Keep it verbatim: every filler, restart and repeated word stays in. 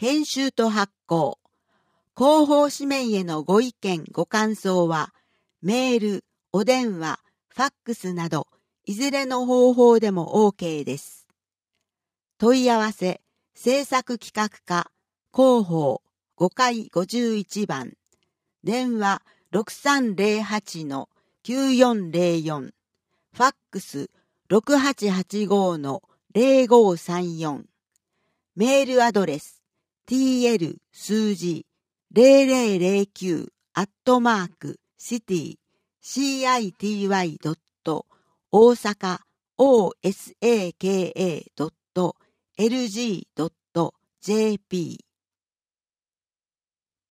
編集と発行。広報紙面へのご意見ご感想は、メール、お電話、ファックスなど、いずれの方法でも OK です。問い合わせ、制作企画課、広報、ごかいごじゅういちばん、電話 ろくさんぜろはちのきゅうよんぜろよん、ファックス ろくはちはちごのぜろごさんよん、メールアドレス ティーエル 数字 ゼロゼロゼロきゅう アットマーク シティ シーアイティーワイ ドット 大阪 オーエスエーケーエー ドット エルジー ドット ジェーピー